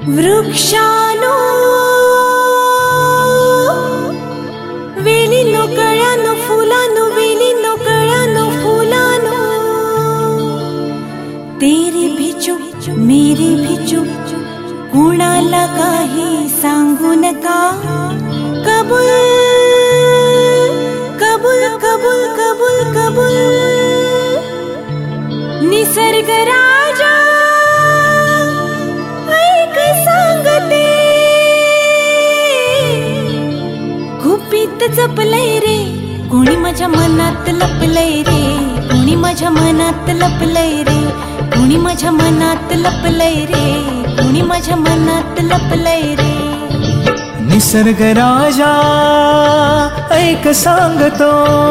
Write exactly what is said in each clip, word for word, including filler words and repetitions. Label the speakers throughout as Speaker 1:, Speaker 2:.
Speaker 1: वृक्षानो वेलीनो कळ्यानो फुलानो वेलीनो कळ्यानो फुलानो तेरी भी चूप मेरी भी चूप कुणाला काही सांगू नका कबूल कबूल कबूल कबूल कबूल निसर्ग राजा ऐक सांगते गुपित जपलंय रे कोणी माझ्या मनात लपलंय रे कोणी माझ्या मनात लपलंय रे कोणी माझ्या मनात लपलंय रे कोणी माझ्या मनात लपलंय रे
Speaker 2: निसर्ग राजा ऐक सांगतो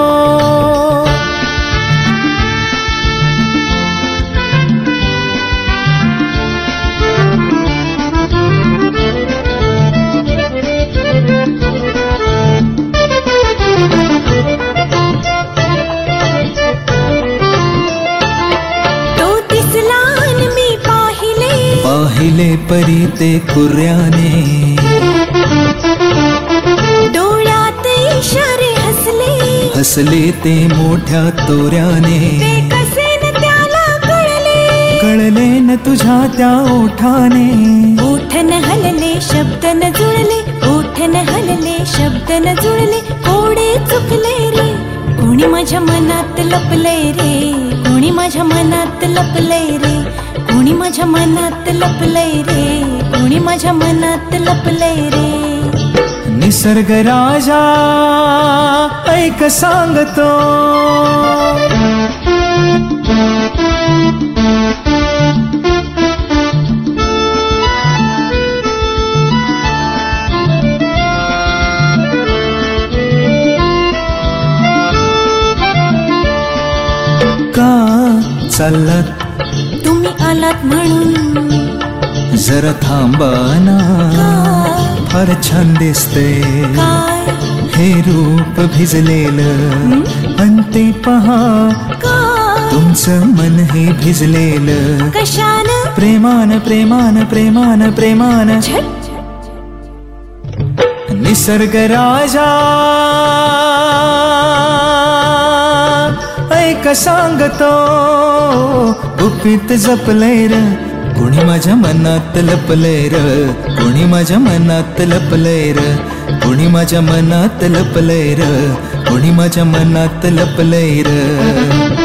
Speaker 2: पाहिले परी ते कुर्याने
Speaker 1: डोळ्यात इशारे हसले
Speaker 2: हसले ते मोठ्या तोऱ्याने
Speaker 1: ते कसे न त्याला कळले
Speaker 2: कळले न तुझ्या त्या ओठाने
Speaker 1: ओठ न हलले शब्द न जुळले ओठ न हलले शब्द न जुळले कोडे चुकले रे कोणी माझ्या मनात लपलंय रे कोणी माझ्या मनात लपलंय रे कोणी माझ्या मनात लपलंय रे कोणी माझ्या मनात लपलंय रे
Speaker 2: निसर्ग राजा ऐक सांगतो का चाललात
Speaker 1: तुम्ही आलात म्हणून
Speaker 2: जरा थांबा ना फार छान दिसते
Speaker 1: काय
Speaker 2: हे रूप भिजलेलं पण ते पहा
Speaker 1: काय
Speaker 2: तुमचं मन हे भिजलेलं
Speaker 1: कशान
Speaker 2: प्रेमान प्रेमान प्रेमान प्रेमान निसर्ग राजा ऐक सांगतो गुपित जपलंय र कोणी माझ्या मनात लपलंय र कोणी माझ्या मनात लपलंय र कोणी माझ्या मनात लपलंय र कोणी माझ्या मनात लपलंय र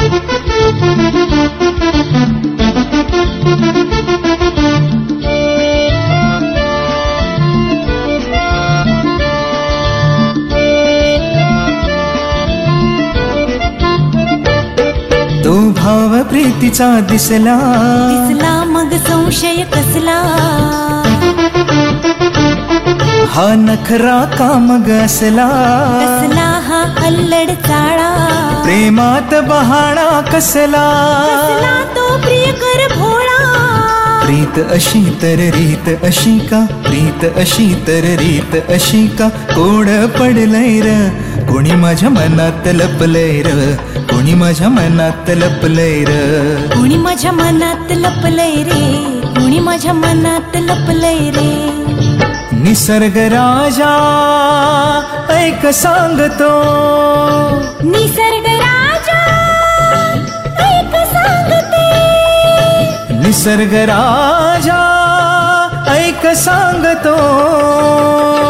Speaker 2: तो भाव प्रीतीचा दिसला
Speaker 1: दिसला मग संशय कसला
Speaker 2: हा नखरा का मग असला
Speaker 1: कसला हा अल्लड चाळा
Speaker 2: प्रेमात बहाणा कसला
Speaker 1: कसला तो प्रियकर भोळा
Speaker 2: प्रीत अशी तर रीत अशी का प्रीत अशी तर रीत अशी का कोड पडलंय र कोणी माझ्या मनात लपलंय र कोणी माझ्या मनात लपलंय र
Speaker 1: कोणी माझ्या मनात लपलंय रे कोणी माझ्या मनात लपलंय रे
Speaker 2: निसर्ग राजा ऐक सांगतो
Speaker 1: निसर्ग राजा ऐक सांगते
Speaker 2: निसर्ग राजा ऐक सांगतो